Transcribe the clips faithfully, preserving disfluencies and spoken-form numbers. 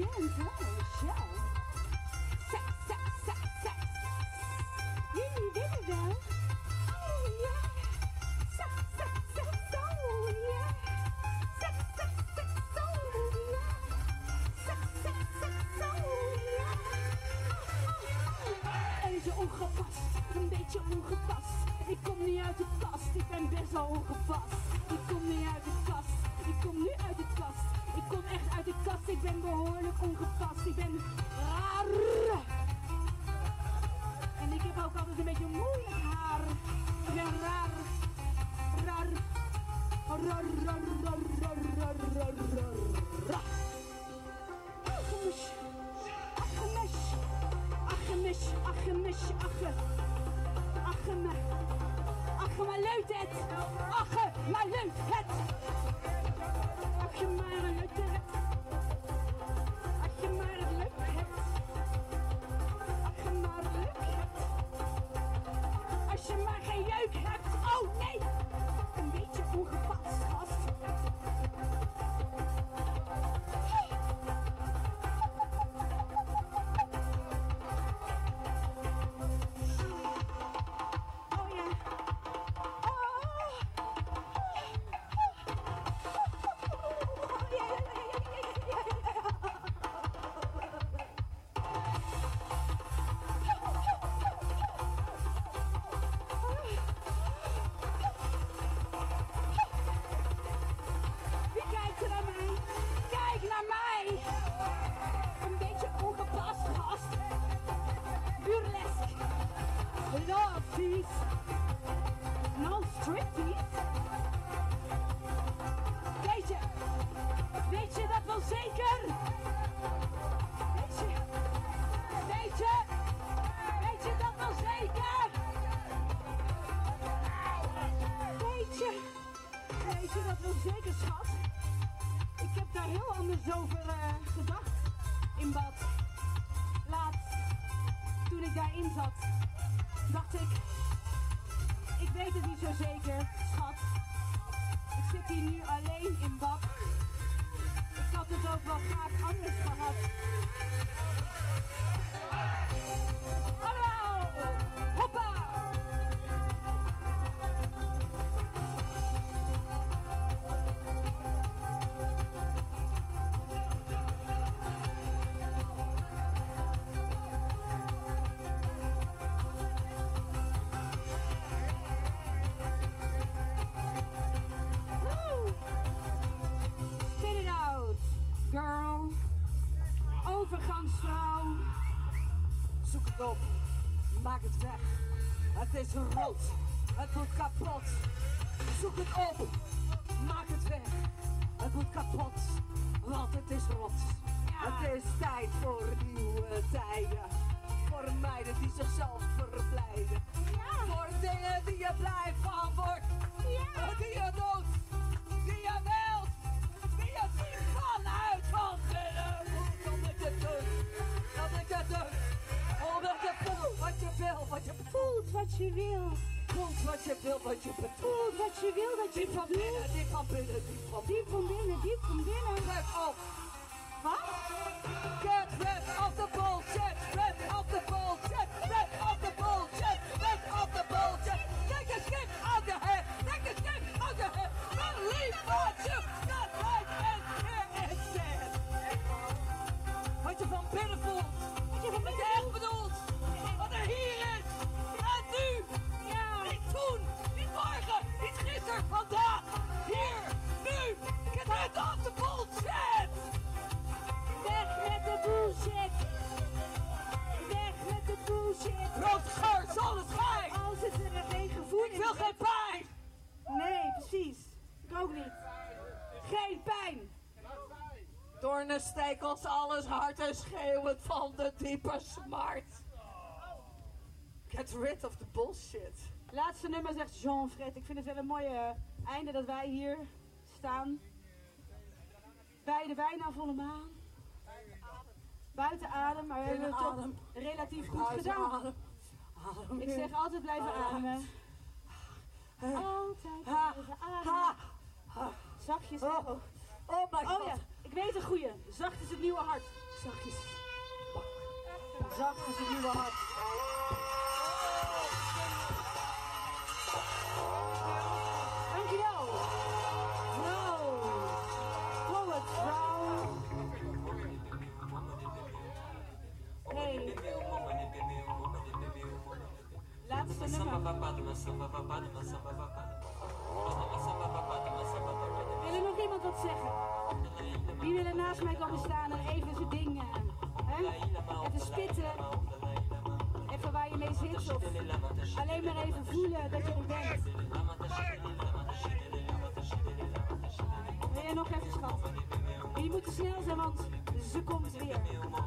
gentle show. Sex, sex, sex, sex. Jullie willen wel. Oh ja. Sex, sex, sex, oh ja. Sex, sex, sex, oh ja. Sex, sex, sex, oh ja. Even ongepast, een beetje ongepast. Ik kom niet uit de kast, ik ben best wel ongepast. Ik kom niet uit de kast, ik kom nu uit de kast. Ik kom echt uit de kast, ik ben behoorlijk ongepast. Ik ben raar. En ik heb ook altijd een beetje moeilijk haar. Ik ben raar. Raar. Raar, raar, raar, raar, raar, raar, raar. Achemes. Achemes. Achemes, achemes, ache. Acheme. Ache, maar leut het. Ache, maar leut het. Ache, maar leut het. Ache, maar leut het. Ache, maar leut het. Als je maar geen jeuk hebt. Oh nee. Een beetje ongepast, gast. No striptease. Weet je, weet je dat wel zeker? Weet je, weet je, weet je dat wel zeker? Weet je, weet je dat wel zeker, schat? Ik heb daar heel anders over uh, gedacht in bad. Laatst, toen ik daarin zat, dacht ik, ik weet het niet zo zeker, schat. Ik zit hier nu alleen in bad. Ik had het ook wel graag anders gehad. Hallo! Hoppa! Girl, overgangsvrouw, zoek het op, maak het weg, het is rot, het moet kapot, zoek het op, maak het weg, het moet kapot, want het is rot, ja. Het is tijd voor nieuwe tijden, voor meiden die zichzelf verblijden, ja. Voor dingen die je blij van wordt, ja. Die je doet, die je wilt, die je ziet vanuit van geluk. Dat ik het doe, dat ik het doe, omdat je voelt wat je wil, wat je voelt wat je wil. Voelt wat je wil, wat je bedoelt, wat je wil, dat je diep van binnen, diep van binnen, diep van binnen, diep van binnen, diep van binnen. Get off. Wat? Get rid of the bullshit, rid of the bullshit, rid of the bullshit, rid of the bullshit. Take a skip out your head, take a skip out your head, believe what you got right and here instead. Wat je van binnen voelt, wat je van binnen wat je echt bedoelt, wat er hier is, en nu, ja. Niet toen, niet morgen, niet gisteren, vandaag, hier, nu, get rid of the bullshit. Weg met de bullshit. Weg met de bullshit. Rood geur, zonneschijn. Als het er geen gevoel in. Ik wil geen pijn. Nee, precies. Ik ook niet. Geen pijn. Doornen, stekels, alles hard en schreeuwend van de diepe smart. Get rid of the bullshit. Laatste nummer zegt Jean-Fred. Ik vind het wel een mooie einde dat wij hier staan. Bij de bijna volle maan. Buiten adem, maar we hebben het toch relatief goed Buiten gedaan. Adem. Adem. Ik zeg altijd blijven ademen. Altijd Ha. blijven Ha. ademen. Ha. Zachtjes. Oh. Oh my god. Oh ja, ik weet een goeie. Zacht is het nieuwe hart. Zachtjes. Zacht is het nieuwe hart. Dankjewel. Vrouw. Poet, vrouw. Hey. Laatste nummer. Wil er nog iemand wat zeggen? Wie wil er naast mij komen staan en even zijn ding, uh, hè? Even spitten. Even waar je mee zit of alleen maar even voelen dat je er bent. Wil je nog even, schat? Jullie moeten snel zijn, want ze komt weer.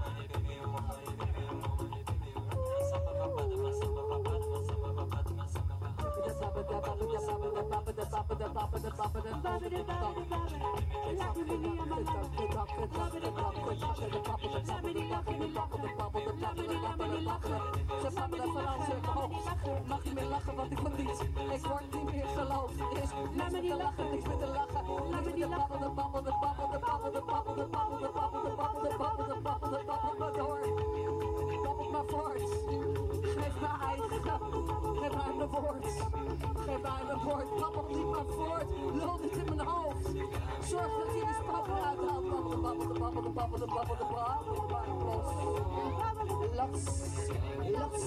Mag je meer lachen, want ik van niets. Ik word niet meer geloofd. Is laat me niet lachen, niks meer te lachen. Laat me niet lachen. De babbel, de babbel, de babbel, de babbel, de babbel, de babbel, de babbel, de babbel, de babbel, de babbel, maar door. Babbel maar voort. Geef mij eigen. Geef mij mijn woord. Geef mij mijn woord. Babbel niet maar voort. Lul niet in mijn hoofd. Zorg dat je die spappen uithaalt. Babbel, de babbel, de babbel, de babbel, de babbel, de babbel. Maar los. Los. Los.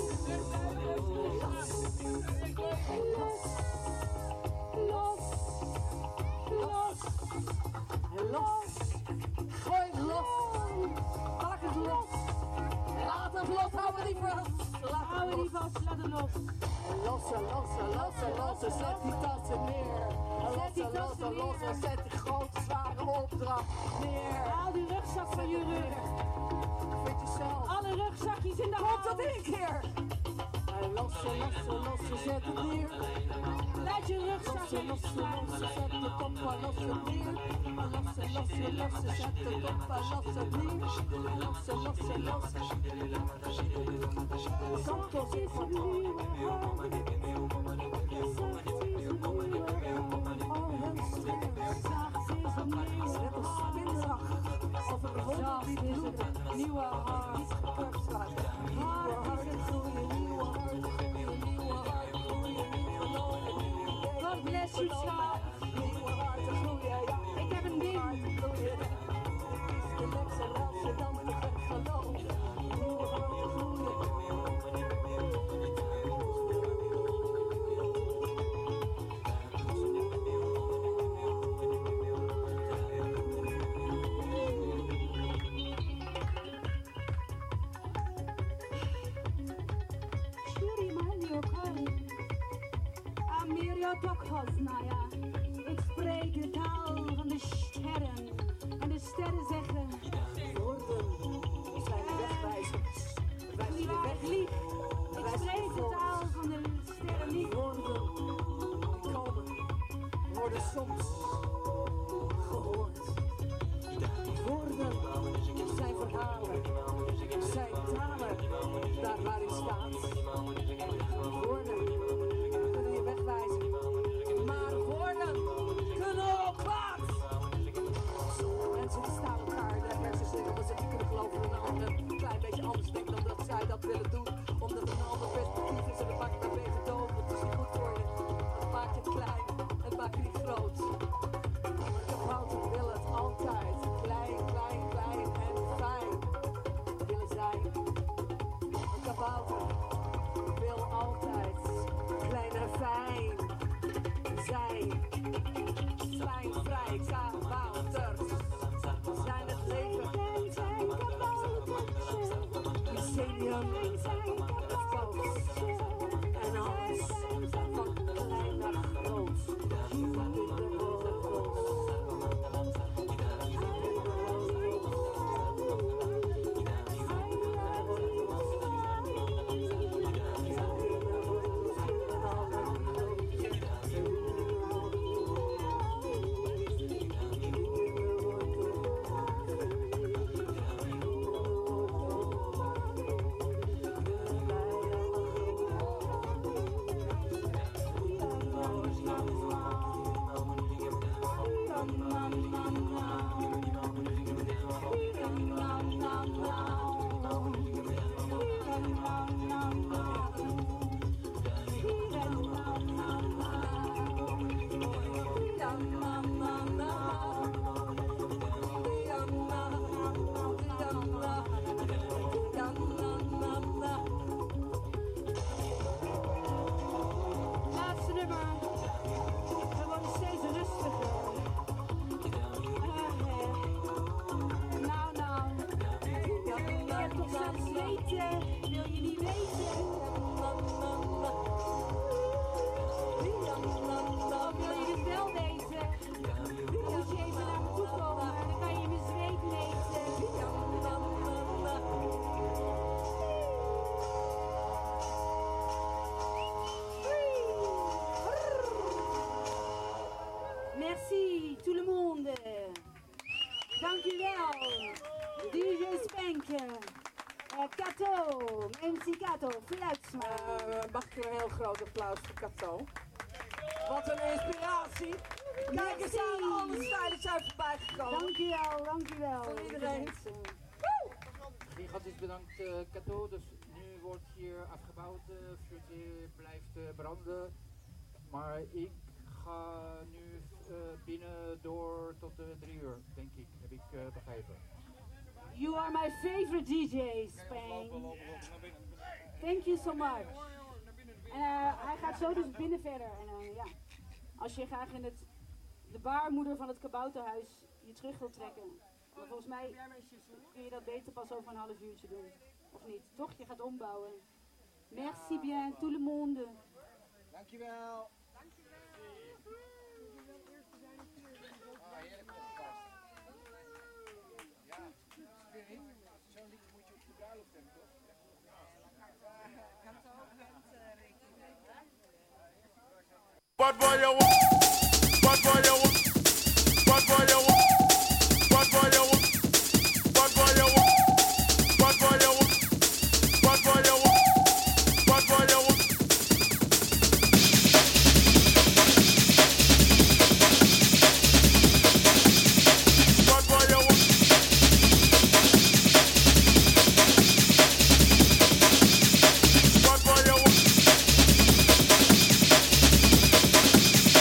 Los. Los. Los. Los. Gooi het los. Maak het los. Laat het los. Hou het niet vast. Hou het niet vast, laat het los. Lossen, lossen, lossen, lossen. Zet die tassen neer. Lossen, lossen, lossen. Zet die grote zware opdracht neer. Haal die rugzak van je rug. Vind jezelf. Alle rugzakjes in de Komt hand. dat één keer. Lossen, lossen, lossen. Zet het neer. Laat je rugzak Lossen, even lossen, slaan. lossen. Zet het op, maar los het neer. Lossen, lossen, lossen. Zet het op, maar los het neer. Lossen, lossen, lossen. Kom tot in van nu. Net als spinzag. Of een wonder die is het nieuwe haar. Niet gekrupt zijn. Nieuwe harten groeien, nieuwe harten groeien, nieuwe harten groeien, nieuwe nooit. God bless you, schat. Nieuwe harten groeien, ja. Ik heb een ding. Harten groeien. De lekse laatste dan te gek geloof. Nieuwe harten groeien. Tokhoznaya. Ik spreek de taal van de sterren. En de sterren zeggen... Woorden zijn de wegwijzers. Wijs Die je waar weg. ik lieg. Ik spreek de taal van de sterren niet. Woorden die komen worden soms gehoord. Woorden zijn verhalen. Zijn talen daar waar ik staat. Woorden kunnen je wegwijzen. Maar woorden kunnen ook kwaad. Sommige mensen die staan elkaar in de hersens in omdat ze niet kunnen geloven in een ander een klein beetje anders denkt dan dat zij dat willen doen. Omdat het een ander perspectief is en dat maakt het beter dood. Het is niet goed voor je. Het maakt je klein. Het maakt je niet groot. De fouten willen het altijd klein, klein, klein en fijn willen zijn. Een kabouter wil altijd klein en fijn zijn. Fijn, vrij, kabouters zijn het leven. Mycelium, fout en alles van klein naar groot. Van in de roos. Na, na, na. maar we worden steeds rustiger. Uh, uh. Nou, nou. Je hebt toch straks weten, wil je niet weten? Of wil je het wel weten? Dan moet je even naar me toe komen, dan kan je mijn zweet meten. Merci, tout le monde. Dankjewel. D J Spank. Uh, Kato, M C Kato, Fluitsma. Uh, mag ik een heel groot applaus voor Kato. Wat een inspiratie. Kijk eens aan, alle stijlen zijn voorbij gekomen. Dankjewel, dankjewel. Voor iedereen. Gigantisch bedankt uh, Kato. Dus nu wordt hier afgebouwd. Uh, vuurtje blijft uh, branden. Maar ik ga nu uh, binnen door tot uh, drie uur, denk ik. Heb ik uh, begrepen. You are my favorite D J, Spank. Thank you so much. En uh, hij gaat zo dus binnen verder. En uh, ja, als je graag in het, de baarmoeder van het kabouterhuis je terug wilt trekken. Maar volgens mij kun je dat beter pas over een half uurtje doen. Of niet? Toch? Je gaat ombouwen. Merci bien, tout le monde. Dankjewel. Zo'n liedje moet je op de bruiloft hebben, toch? What boy you want? What boy you want? What boy you want? What boy you want? What boy you want? What boy you want? What boy you want? What boy you want? What boy you want? What boy you want?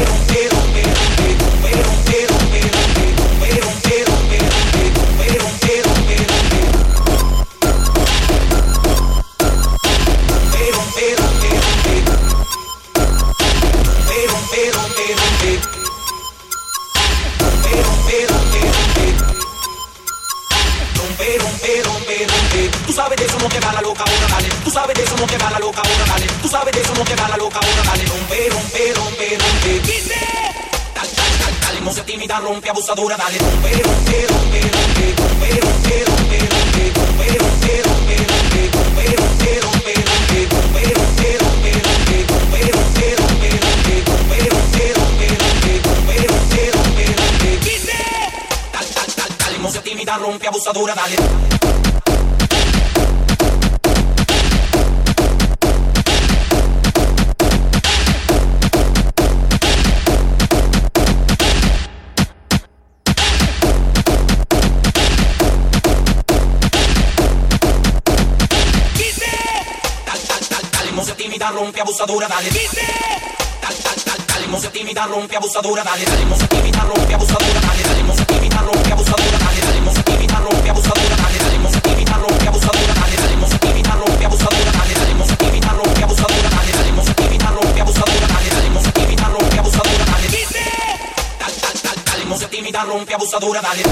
rompe, rompe, rompe. Rompe, rompe, rompe, rompe. Rompe, rompe, rompe, rompe. Tú sabes de eso, no te va la loca, ahora dale. Tú sabes de eso, no te va la loca, ahora dale. Tú sabes de eso, no te va la loca, ahora dale. Rompe, rompe, rompe, rompe. Dale, dale, dale, dale, no se tímida, rompe, abusadora, dale. Rompe, rompe, rompe, rompe. Rompe, rompe, rompe, rompe. Rompe, rompe, rompe, rompe. Rompe, rompe, rompe, rompe. Rompe, rompe, rompe, rompe. Rompe, rompe, rompe, rompe. Rompe, rompe, rompe, rompe. Rompe, rompe, rompe, rompe. Dale, dale, dale, dale, no se tímida, rompe, abusadora, dale. Rompe abusadora, dale. Dale, dale, dale, dale, no se tímida, rompe abusadora, dale, dale, no se tímida, rompe abusadora, dale, dale, no se tímida, rompe abusadora, dale, dale, no se tímida, rompe abusadora, dale, dale, no se tímida, rompe abusadora, dale, dale, no se tímida, rompe abusadora, dale, dale, no se tímida, rompe abusadora, dale, dale, no se tímida, rompe abusadora, dale, dale, no se tímida, rompe abusadora, dale. Dale, dale, dale, dale, no se tímida, rompe abusadora, dale.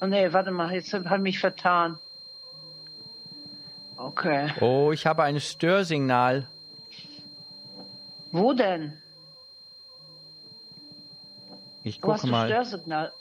Oh nee, warte mal, jetzt habe ich mich vertan. Okay. Oh, ich habe ein Störsignal. Wo denn? Ich Wo hast gucke du mal. Störsignal?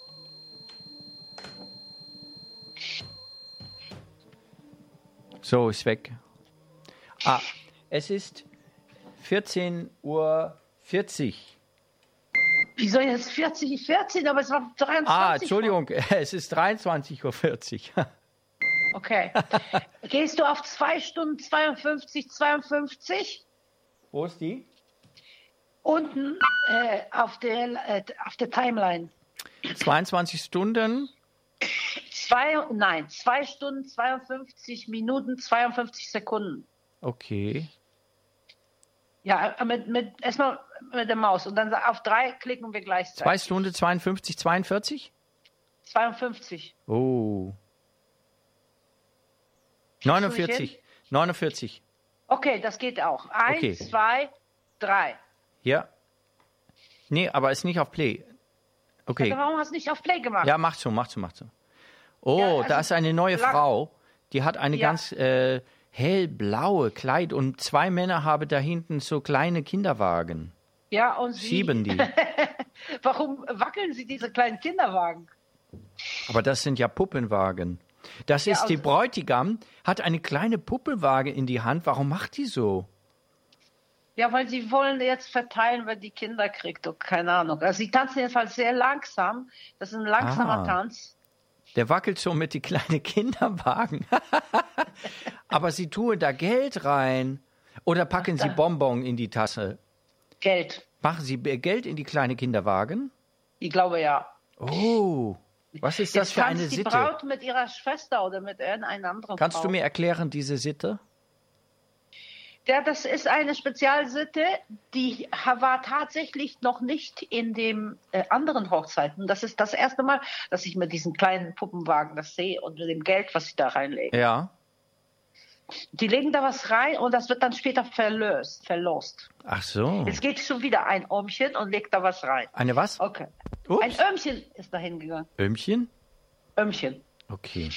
So, ist weg. Ah, es ist vierzehn Uhr vierzig. Wieso jetzt vierzig, vierzehn, aber es war dreiundzwanzig. Ah, Entschuldigung, es ist dreiundzwanzig Uhr vierzig. Okay. Gehst du auf zwei Stunden zweiundfünfzig, zweiundfünfzig? Wo ist die? Unten äh, auf, der, äh, auf der Timeline. zweiundzwanzig Stunden. Zwei, nein, zwei Stunden, zweiundfünfzig Minuten, zweiundfünfzig Sekunden. Okay. Ja, mit, mit, erstmal mit der Maus und dann auf drei klicken wir gleichzeitig. zwei Stunden zweiundfünfzig, zweiundvierzig? zweiundfünfzig. Oh. neunundvierzig. neunundvierzig. Okay, das geht auch. Eins, Okay. zwei, drei. Ja. Nee, aber ist nicht auf Play. Okay. Also warum hast du nicht auf Play gemacht? Ja, macht so, macht so, macht so. Oh, Ja, also da ist eine neue lang- Frau. Die hat eine Ja. ganz äh, hellblaue Kleid und zwei Männer haben da hinten so kleine Kinderwagen. Ja, und Sie, Schieben die. warum wackeln Sie diese kleinen Kinderwagen? Aber das sind ja Puppenwagen. Das Ja, ist die also- Bräutigam, hat eine kleine Puppenwagen in die Hand. Warum macht die so? Ja, weil sie wollen jetzt verteilen, wer die Kinder kriegt. Oh, keine Ahnung. Also sie tanzen jedenfalls sehr langsam. Das ist ein langsamer Ah. Tanz. Der wackelt so mit die kleinen Kinderwagen. Aber sie tun da Geld rein. Oder packen sie Bonbon in die Tasse. Geld. Machen sie Geld in die kleine Kinderwagen? Ich glaube ja. Oh, was ist das Jetzt für tanzt eine die Sitte? Braut mit ihrer Schwester oder mit irgendeiner anderen Kannst Frau. du mir erklären, diese Sitte? Ja, das ist eine Spezialsitte, die war tatsächlich noch nicht in den äh, anderen Hochzeiten. Das ist das erste Mal, dass ich mit diesen kleinen Puppenwagen das sehe und mit dem Geld, was sie da reinlegen. Ja. Die legen da was rein und das wird dann später verlöst, verlost. Ach so. Jetzt geht schon wieder ein Öhmchen und legt da was rein. Eine was? Okay. Ups. Ein Öhmchen ist da hingegangen. Öhmchen? Öhmchen. Okay.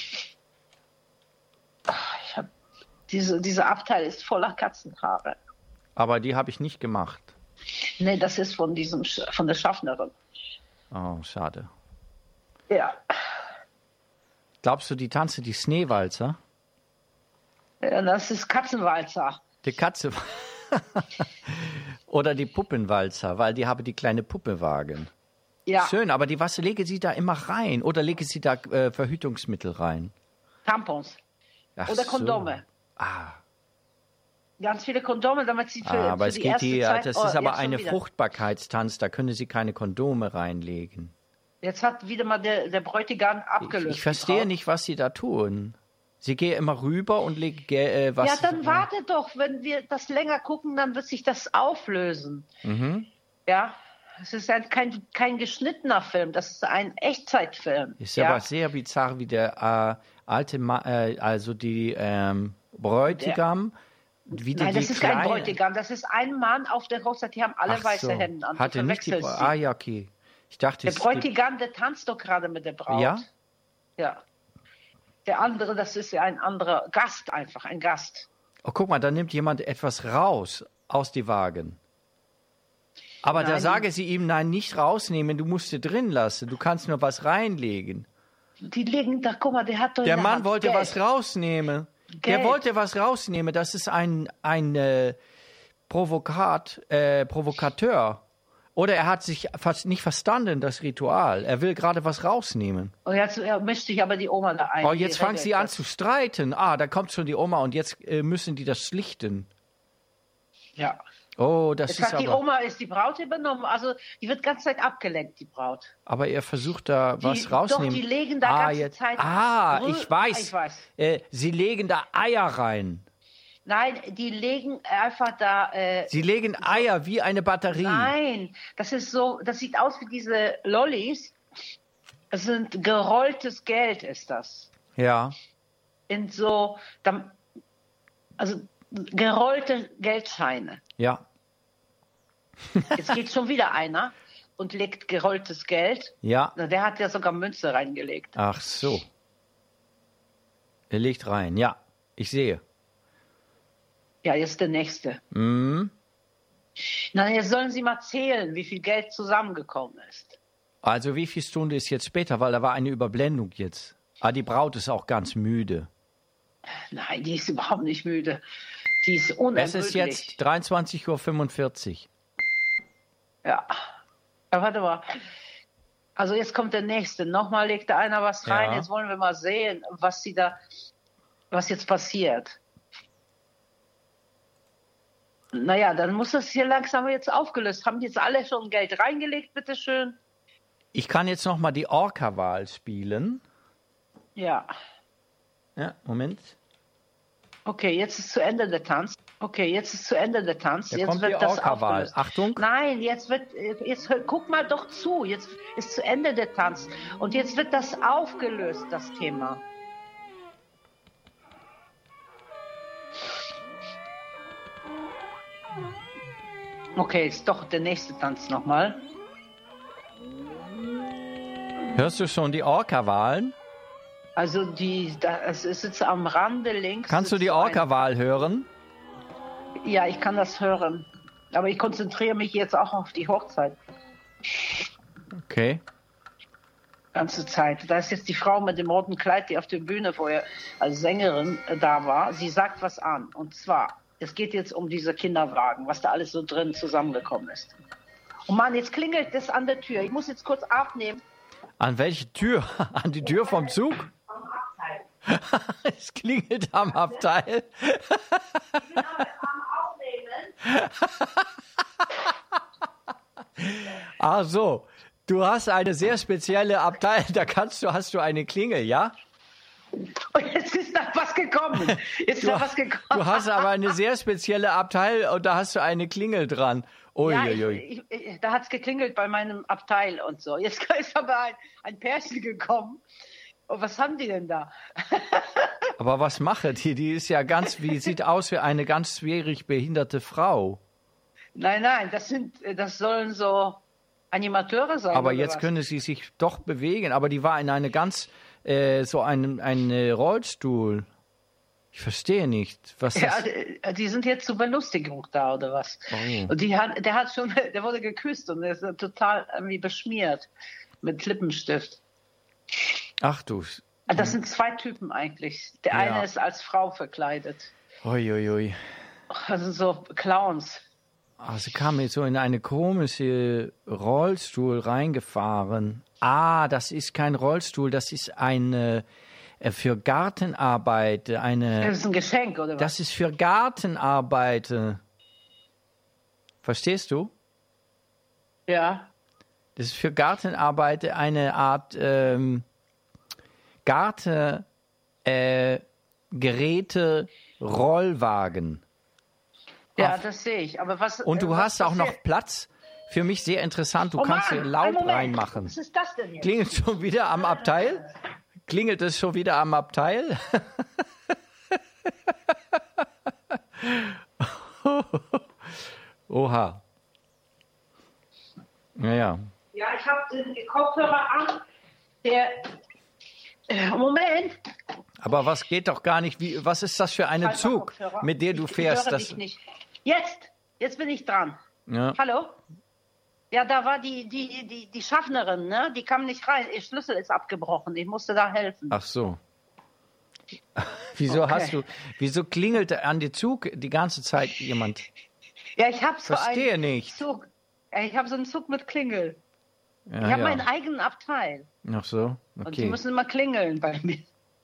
Ich hab, diese, dieser Abteil ist voller Katzenhaare. Aber die habe ich nicht gemacht. Nee, das ist von, diesem, Sch- von der Schaffnerin. Oh, schade. Ja. Glaubst du, die tanze die Schneewalzer? Ja, das ist Katzenwalzer. Die Katze. Oder die Puppenwalzer, weil die haben die kleine Puppewagen. Ja, Schön, aber die was lege sie da immer rein? Oder lege sie da äh, Verhütungsmittel rein? Tampons. Ach Oder so. Kondome. Ah, Ganz viele Kondome, damit sie für, ah, aber für es die geht erste die, Zeit... das Oh, ist aber jetzt schon eine wieder. Fruchtbarkeitstanz, da können sie keine Kondome reinlegen. Jetzt hat wieder mal der, der Bräutigam Ich, abgelöst. ich verstehe die Braut. nicht, was sie da tun. Sie gehen immer rüber und legen äh, was. Ja, dann warte doch. Wenn wir das länger gucken, dann wird sich das auflösen. Mhm. Ja, es ist ein, kein, kein geschnittener Film, das ist ein Echtzeitfilm. Ist ja. aber sehr bizarr, wie der äh, alte, Ma äh, also die ähm, Bräutigam, wie die Nein, das die ist kein kleine- Bräutigam, das ist ein Mann auf der Hochzeit, die haben alle Ach weiße so. Hemden an. Du Hatte nicht die verwechselst Bra- Ah sie. ja, okay. Ich dachte, Der es Bräutigam, der tanzt doch gerade mit der Braut. Ja? Ja. Der andere, das ist ja ein anderer Gast einfach, ein Gast. Oh, guck mal, da nimmt jemand etwas raus aus die Wagen. Aber da Nein. sage sie ihm, nein, nicht rausnehmen, du musst sie drin lassen, du kannst nur was reinlegen. Die legen da, guck mal, der hat doch in Der der Mann Hand wollte Geld. was rausnehmen. Der Geld. wollte was rausnehmen, das ist ein, ein äh, Provokat, äh, Provokateur. Oder er hat sich fast nicht verstanden, das Ritual. Er will gerade was rausnehmen. Und jetzt äh, mischt sich aber die Oma da ein. Oh, die jetzt fangen regelt sie an das. zu streiten. Ah, da kommt schon die Oma und jetzt äh, müssen die das schlichten. Ja. Oh, das Jetzt ist hat die aber... Oma ist die Braut übernommen, also die wird ganze Zeit abgelenkt, die Braut. Aber er versucht da Die, was rausnehmen. Doch, die legen da ah, ganze jetzt, Zeit... Ah, Brü- ich weiß. Ich weiß. Äh, sie legen da Eier rein. Nein, die legen einfach da... Äh, Sie legen Eier wie eine Batterie. nein, das ist so, das sieht aus wie diese Lollis. Es sind gerolltes Geld, ist das. Ja. In so... da- Also gerollte Geldscheine. Ja. Jetzt geht schon wieder einer und legt gerolltes Geld. Ja. Der hat ja sogar Münze reingelegt. Ach so. Er legt rein. Ja, ich sehe. Ja, jetzt der nächste. Mhm. Na, jetzt sollen Sie mal zählen, wie viel Geld zusammengekommen ist. Also wie viel Stunde ist jetzt später? Weil da war eine Überblendung jetzt. Ah, die Braut ist auch ganz müde. Nein, die ist überhaupt nicht müde. Die ist unermüdlich. Es ist jetzt dreiundzwanzig Uhr fünfundvierzig. Ja. Ja, warte mal. Also jetzt kommt der nächste. Nochmal legt da einer was rein. Ja. Jetzt wollen wir mal sehen, was sie da, was jetzt passiert. Naja, dann muss das hier langsam jetzt aufgelöst. Haben die jetzt alle schon Geld reingelegt, bitteschön? Ich kann jetzt noch mal die Orca-Wahl spielen. Ja. Ja, Moment. Okay, jetzt ist zu Ende der Tanz. Okay, jetzt ist zu Ende der Tanz. Da jetzt kommt wird die das Orca-Wahl. aufgelöst. Achtung. Nein, jetzt wird, jetzt hör- guck mal doch zu. Jetzt ist zu Ende der Tanz. Und jetzt wird das aufgelöst, das Thema. Okay, ist doch der nächste Tanz nochmal. Hörst du schon die Orca-Wahlen? Also die, da, es ist jetzt am Rande links. Kannst du sitzt die so ein- Orca-Wahl hören? Ja, ich kann das hören. Aber ich konzentriere mich jetzt auch auf die Hochzeit. Okay. Ganze Zeit. Da ist jetzt die Frau mit dem roten Kleid, die auf der Bühne vorher als Sängerin äh, da war. Sie sagt was an. Und zwar, es geht jetzt um diese Kinderwagen, was da alles so drin zusammengekommen ist. Und Mann, jetzt klingelt es an der Tür. Ich muss jetzt kurz abnehmen. An welche Tür? An die Tür vom Zug? Es klingelt am Abteil. Ach so, du hast eine sehr spezielle Abteil, da kannst du, hast du eine Klingel, ja? Und jetzt ist da was gekommen. Jetzt ist Du, da was gekommen. du hast aber eine sehr spezielle Abteil und da hast du eine Klingel dran. Ja, Uiuiui. ich, ich, ich, da hat es geklingelt bei meinem Abteil und so. Jetzt ist aber ein, ein Pärchen gekommen. Und was haben die denn da? Aber was mache die? Die ist ja ganz, wie sieht aus wie eine ganz schwierig behinderte Frau. Nein, nein, das sind, das sollen so Animateure sein. Aber oder jetzt was? können sie sich doch bewegen. Aber die war in eine ganz, äh, so ein, ein äh, Rollstuhl. Ich verstehe nicht. Was Ja, das... die- die sind jetzt zur Belustigung da oder was? Oh. Und die hat, der hat schon, der wurde geküsst und der ist total irgendwie beschmiert mit Lippenstift. Ach du. Das sind zwei Typen eigentlich. Der Ja. eine ist als Frau verkleidet. Uiuiui. Also so Clowns. Ah, sie kam jetzt so in eine komische Rollstuhl reingefahren. Ah, das ist kein Rollstuhl, das ist eine äh, für Gartenarbeit. Eine, Das ist ein Geschenk, oder was? das ist für Gartenarbeit. Verstehst du? Ja. Das ist für Gartenarbeit eine Art ähm, Gartengeräte, äh, Geräte, Rollwagen. Ja, das sehe ich. Aber was? Und du äh, hast was auch noch passiert? Platz. Für mich sehr interessant. Du Oh kannst Mann, hier einen Laub Moment. reinmachen. Was ist das denn jetzt? Klingelt schon wieder am Abteil? Klingelt es schon wieder am Abteil? Oha. Naja. Ja, ich habe den Kopfhörer an. Der. Äh, Moment. Aber was geht doch gar nicht? Wie, was ist das für ein Falscher Zug, Kopfhörer. mit der du Ich- fährst? Ich höre Das, dich nicht. Jetzt. Jetzt bin ich dran. ja. Hallo? Ja, da war die, die, die, die Schaffnerin, ne? Die kam nicht rein. Ihr Schlüssel ist abgebrochen. Ich musste da helfen. Ach so. Wieso Okay. hast du, wieso klingelt an die Zug die ganze Zeit jemand? Ja, ich habe so Verstehe einen nicht. Zug. Ja, Ich habe so einen Zug mit Klingel. Ja, Ich habe ja. meinen eigenen Abteil. Ach so, Und die okay. müssen immer klingeln bei mir.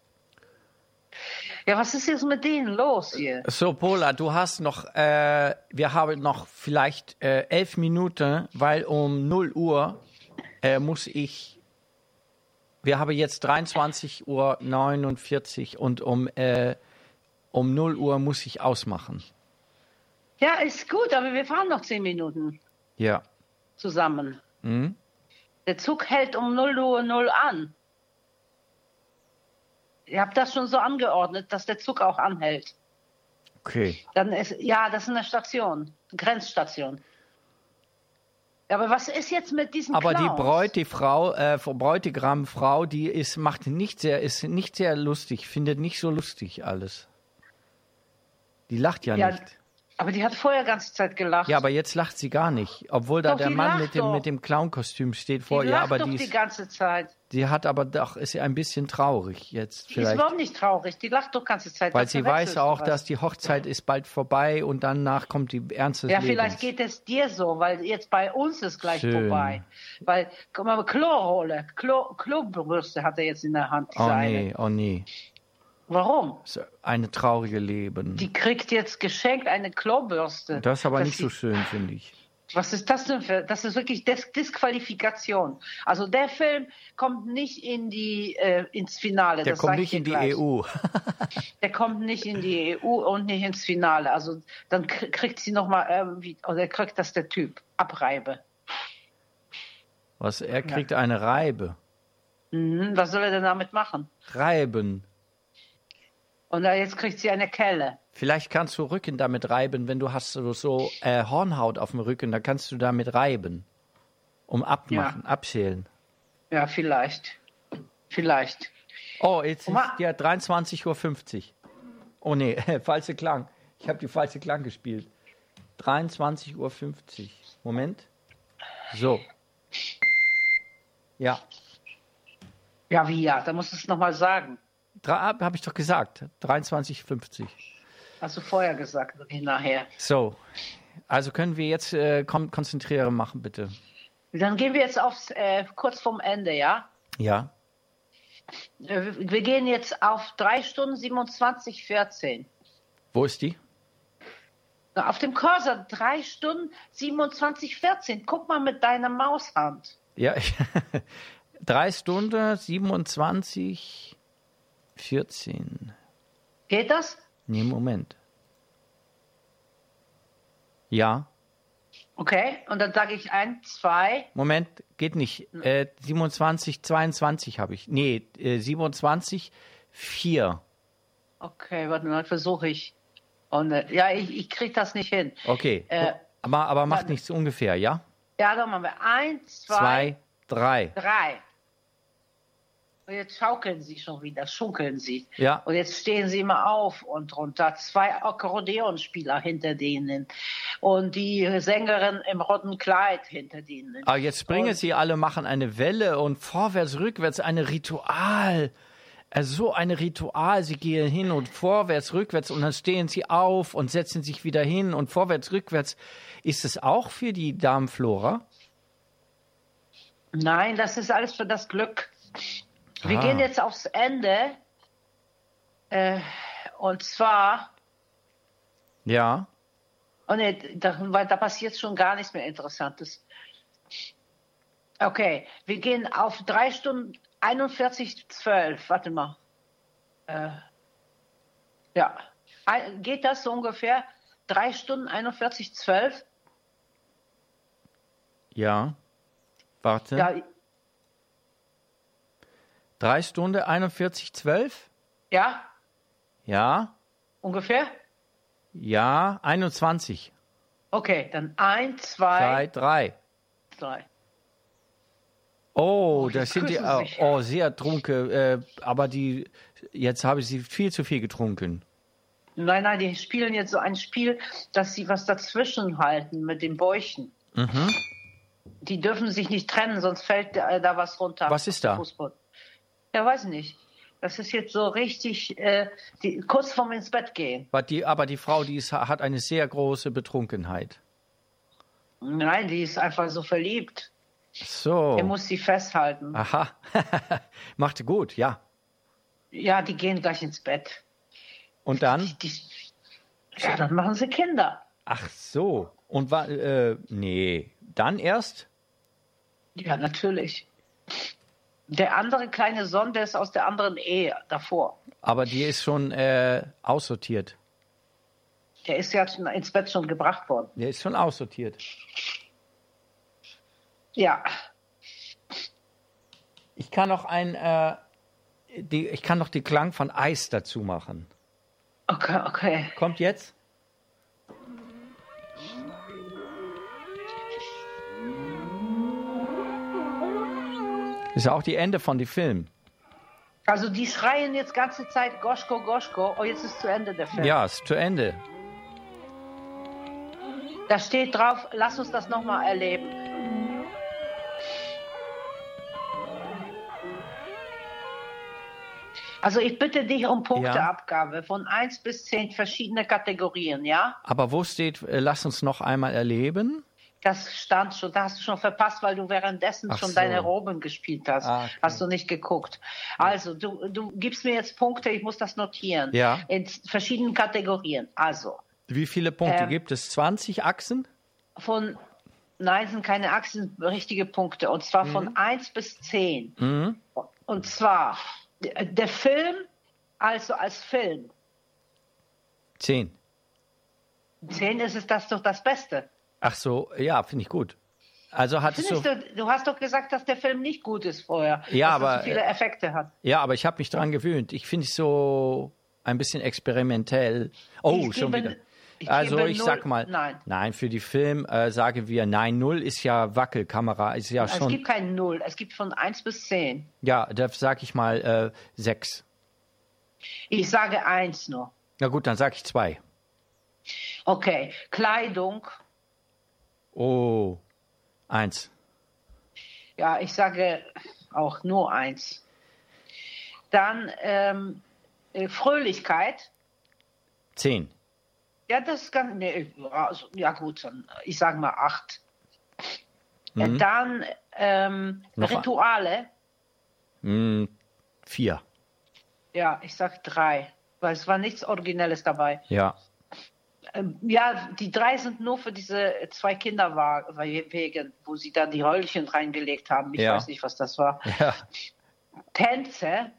Ja, was ist jetzt mit denen los hier? So, Pola, du hast noch, äh, wir haben noch vielleicht äh, elf Minuten, weil um null Uhr äh, muss ich, wir haben jetzt dreiundzwanzig Uhr neunundvierzig und um, äh, um null Uhr muss ich ausmachen. Ja, ist gut, aber wir fahren noch zehn Minuten Ja. zusammen. Mhm. Der Zug hält um null Uhr null an. Ihr habt das schon so angeordnet, dass der Zug auch anhält. Okay. Dann ist, ja, das ist eine Station, eine Grenzstation. Aber was ist jetzt mit diesem Aber die Clowns? Bräut, die Frau, äh, Bräutigam-Frau, die ist, macht nicht sehr, ist nicht sehr lustig, findet nicht so lustig alles. Die lacht ja, Ja, nicht. aber die hat vorher ganze Zeit gelacht. Ja, aber jetzt lacht sie gar nicht. Obwohl da Doch, der die Mann lacht mit dem, doch. mit dem Clown-Kostüm steht die vor ihr, lacht aber doch die, die ist, ganze Zeit. die hat aber doch, ist sie ein bisschen traurig jetzt Die ist vielleicht. überhaupt nicht traurig. Die lacht doch ganze Zeit. Weil Da sie verwechselst weiß du auch, was. dass die Hochzeit ist bald vorbei und danach kommt die ernste Ja, Lebens. vielleicht geht es dir so, weil jetzt bei uns ist gleich Schön. vorbei. Weil, guck mal, Chlorrolle, Klo, Klobürste hat er jetzt in der Hand. Oh seine. nee, oh nee. Warum? So eine traurige Leben. Die kriegt jetzt geschenkt eine Klobürste. Das ist aber Dass nicht sie- so schön, finde ich. Was ist das denn für, das ist wirklich Dis Disqualifikation. Also der Film kommt nicht in die, äh, ins Finale. Der das kommt sag ich nicht dir in die gleich. E U. Der kommt nicht in die E U und nicht ins Finale. Also dann kr- kriegt sie nochmal irgendwie, oder kriegt das der Typ, Abreibe. Was, er kriegt eine Reibe. Mhm, was soll er denn damit machen? Reiben. Und dann jetzt kriegt sie eine Kelle. Vielleicht kannst du Rücken damit reiben, wenn du hast so, so äh, Hornhaut auf dem Rücken, da kannst du damit reiben. Um abmachen, abschälen. Ja, vielleicht. Vielleicht. Oh, jetzt Oma- ist ja dreiundzwanzig Uhr fünfzig. Oh nee, falsche Klang. Ich habe die falsche Klang gespielt. dreiundzwanzig Uhr fünfzig. Moment. So. Ja, Ja, wie ja? Da musst du es nochmal sagen. habe ich doch gesagt. dreiundzwanzig Uhr fünfzig. Hast du vorher gesagt, nicht nachher. So. Also können wir jetzt äh, kon konzentrieren machen, bitte. Dann gehen wir jetzt aufs, äh, kurz vorm Ende, ja? Ja. Äh, Wir wir gehen jetzt auf drei Stunden siebenundzwanzig vierzehn. Wo ist die? Na, auf dem Cursor drei Stunden siebenundzwanzig vierzehn. Guck mal mit deiner Maushand. Ja, ich, drei Stunden, siebenundzwanzig, vierzehn. Geht das? Nee, Moment. Ja, Okay, und dann sage ich eins, zwei. Moment, geht nicht. Äh, siebenundzwanzig, zweiundzwanzig habe ich. Nee, äh, siebenundzwanzig, vier. Okay, warte mal, versuche ich. Und, äh, ja, ich, ich kriege das nicht hin. Okay, Äh, aber, aber macht warte. nichts ungefähr, ja? Ja, dann machen wir eins, zwei, Zwei, drei. drei. Und jetzt schaukeln sie schon wieder, schunkeln sie. Ja. Und jetzt stehen sie immer auf und runter. Zwei Akkordeonspieler hinter denen. Und die Sängerin im roten Kleid hinter denen. Aber jetzt springen Und- sie alle, machen eine Welle und vorwärts, rückwärts, eine Ritual. Also so ein Ritual. Sie gehen hin und vorwärts, rückwärts und dann stehen sie auf und setzen sich wieder hin und vorwärts, rückwärts. Ist es auch für die Darmflora? Nein, das ist alles für das Glück. Wir Ah. gehen jetzt aufs Ende. Äh, und zwar, Ja. oh nee, da, weil da passiert schon gar nichts mehr Interessantes. Okay, wir gehen auf drei Stunden einundvierzig zwölf. Warte mal. Äh, ja, Ein, geht das so ungefähr? drei Stunden einundvierzig zwölf? Ja. Warte. Ja, Drei Stunden, einundvierzig, zwölf? ja, Ja. ungefähr? Ja. einundzwanzig. Okay, dann eins, zwei, Zwei, drei. drei. Oh, Oh, das die sind die. küssen sich. Oh, sehr trunken. Äh, aber die. Jetzt habe ich sie viel zu viel getrunken. Nein, nein, die spielen jetzt so ein Spiel, dass sie was dazwischen halten mit den Bäuchen. Mhm. Die dürfen sich nicht trennen, sonst fällt da, da was runter. Was ist auf den da? Fußboden. Ja, weiß nicht. Das ist jetzt so richtig, äh, die, kurz vorm ins Bett gehen. Aber die, aber die Frau, die ist, hat eine sehr große Betrunkenheit. Nein, die ist einfach so verliebt. So. Er muss sie festhalten. Aha. Macht gut, ja. Ja, die gehen gleich ins Bett. Und dann? Die, ja, dann machen sie Kinder. Ach so. Und war, äh, nee. Dann erst? Ja, natürlich. Der andere kleine Sohn, der ist aus der anderen Ehe davor. Aber die ist schon äh, aussortiert. Der ist ja schon ins Bett schon gebracht worden. Der ist schon aussortiert. Ja. Ich kann noch ein, äh, die, ich kann noch die Klang von Eis dazu machen. Okay, okay. Kommt jetzt? Das ist auch die Ende von dem Film. Also die schreien jetzt ganze Zeit Goschko, Goschko. Oh, jetzt ist zu Ende der Film. Ja, ist zu Ende. Da steht drauf, lass uns das nochmal erleben. Also ich bitte dich um Punkteabgabe von eins bis zehn verschiedene Kategorien, ja? Aber wo steht, äh, lass uns noch einmal erleben? Das stand schon, da hast du schon verpasst, weil du währenddessen Ach schon so. deine Roben gespielt hast. Ah, okay. Hast du nicht geguckt. Also, du, du gibst mir jetzt Punkte, ich muss das notieren. Ja. In verschiedenen Kategorien. Also, Wie viele Punkte Ähm, gibt es? zwanzig Achsen? von, nein, sind keine Achsen, richtige Punkte. Und zwar von eins bis zehn. Mhm. Und zwar, der der Film, also als Film. zehn. zehn ist es das doch das Beste. Ach so, ja, finde ich gut. Also hattest Findest du... du, du hast doch gesagt, dass der Film nicht gut ist vorher. Ja, dass aber, er so viele Effekte hat. Ja, aber ich habe mich dran gewöhnt. Ich finde es so ein bisschen experimentell. Oh, Ich schon gebe- wieder. ich Also gebe ich null- sag mal, nein. nein, für die Film äh, sagen wir nein, null ist ja Wackelkamera, ist ja Es schon, gibt kein Null, es gibt von eins bis zehn. ja, da sag ich mal äh, sechs. Ich sage eins nur. Na gut, dann sag ich zwei. Okay, Kleidung. Oh, eins. Ja, ich sage auch nur eins. Dann ähm, äh, Fröhlichkeit. Zehn. Ja, das ist ganz. Nee, ja, also, ja, gut, dann, ich sage mal acht. Äh, Mhm. Dann ähm, Noch ein- Rituale. Hm, vier. Ja, ich sage drei, weil es war nichts Originelles dabei. Ja. Ähm, Ja, die drei sind nur für diese zwei Kinder war, wegen, wo sie da die Häulchen reingelegt haben. Ich Ja. weiß nicht, was das war. Ja. Tänze.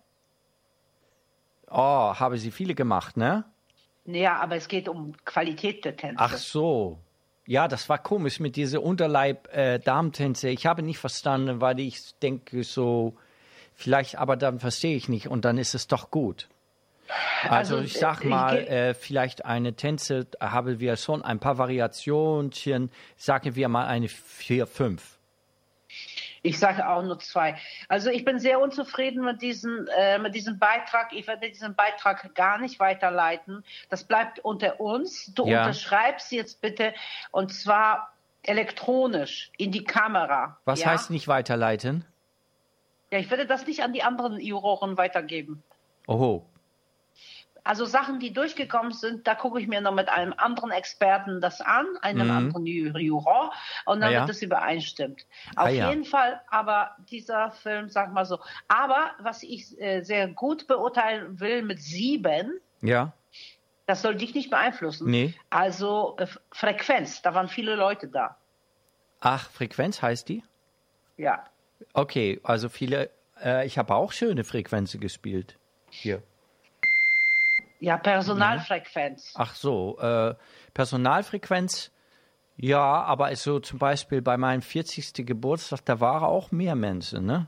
Oh, habe sie viele gemacht, ne? Ja, aber es geht um Qualität der Tänze. Ach so. Ja, das war komisch mit diese Unterleib-Damentänze. ich habe nicht verstanden, weil ich denke so, vielleicht, aber dann verstehe ich nicht und dann ist es doch gut. Also, Also, ich sag äh, mal, ich geh- äh, vielleicht eine Tänze, da haben wir schon ein paar Variationen, sagen wir mal eine vier, fünf. Ich sage auch nur zwei. Also ich bin sehr unzufrieden mit, diesen, äh, mit diesem Beitrag. Ich werde diesen Beitrag gar nicht weiterleiten. Das bleibt unter uns. Du Ja. unterschreibst jetzt bitte und zwar elektronisch in die Kamera. Was ja? heißt nicht weiterleiten? Ja, ich werde das nicht an die anderen Juroren weitergeben. Oho. Also Sachen, die durchgekommen sind, da gucke ich mir noch mit einem anderen Experten das an, einem Mhm. anderen Ju- Juror, und dann Ah ja. wird es übereinstimmt. Auf Ah ja. jeden Fall, aber dieser Film, sag mal so. Aber was ich äh, sehr gut beurteilen will mit sieben, Ja? das soll dich nicht beeinflussen. Nee. Also äh, Frequenz, da waren viele Leute da. Ach, Frequenz heißt die? Ja. Okay, also viele, äh, ich habe auch schöne Frequenzen gespielt. Hier. Ja, Personalfrequenz. Ach so, äh, Personalfrequenz, ja, aber so zum Beispiel bei meinem vierzigsten Geburtstag, da waren auch mehr Menschen, ne?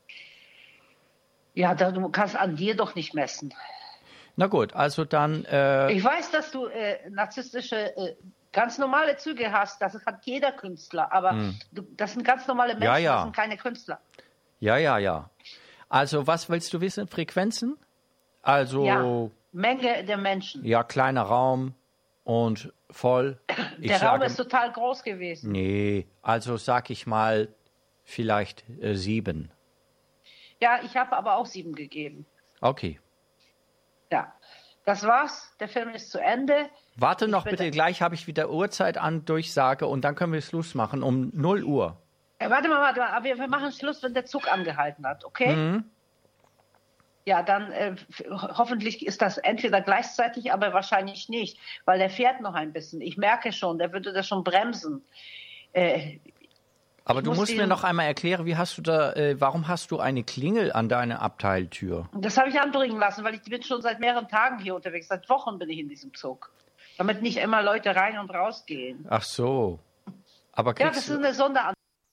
Ja, da, du kannst an dir doch nicht messen. Na gut, also dann, äh, Ich weiß, dass du äh, narzisstische, äh, ganz normale Züge hast. Das hat jeder Künstler. Aber du, das sind ganz normale Menschen, Ja, ja. das sind keine Künstler. ja, ja, ja. Also was willst du wissen? Frequenzen? Also, Ja, ja, Menge der Menschen. kleiner Raum und voll. Ich der Raum sage, ist total groß gewesen. nee, also sag ich mal vielleicht äh, sieben. Ja, ich habe aber auch sieben gegeben. Okay. Ja, das war's. Der Film ist zu Ende. Warte noch bitte- bitte, gleich habe ich wieder Uhrzeit an Durchsage und dann können wir Schluss machen um null Uhr. Äh, warte mal, warte mal. Aber wir, wir machen Schluss, wenn der Zug angehalten hat, okay? Ja, dann äh, f- hoffentlich ist das entweder gleichzeitig, aber wahrscheinlich nicht, weil der fährt noch ein bisschen. Ich merke schon, der würde das schon bremsen. Äh, Aber Ich du muss musst mir den- noch einmal erklären, wie hast du da, äh, warum hast du eine Klingel an deiner Abteiltür? Das habe ich anbringen lassen, weil ich bin schon seit mehreren Tagen hier unterwegs. Seit Wochen bin ich in diesem Zug. Damit nicht immer Leute rein und raus gehen. Ach so. Aber Ja, kriegst das ist du, eine Sonderanlage.